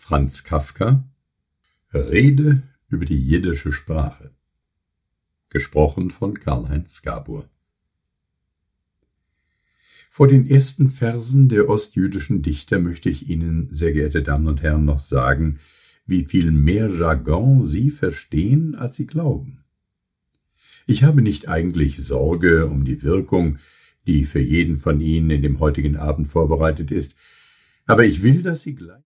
Franz Kafka. Rede über die jiddische Sprache. Gesprochen von Karl-Heinz Gabor. Vor den ersten Versen der ostjüdischen Dichter möchte ich Ihnen, sehr geehrte Damen und Herren, noch sagen, wie viel mehr Jargon Sie verstehen, als Sie glauben. Ich habe nicht eigentlich Sorge um die Wirkung, die für jeden von Ihnen in dem heutigen Abend vorbereitet ist, aber ich will, dass Sie gleich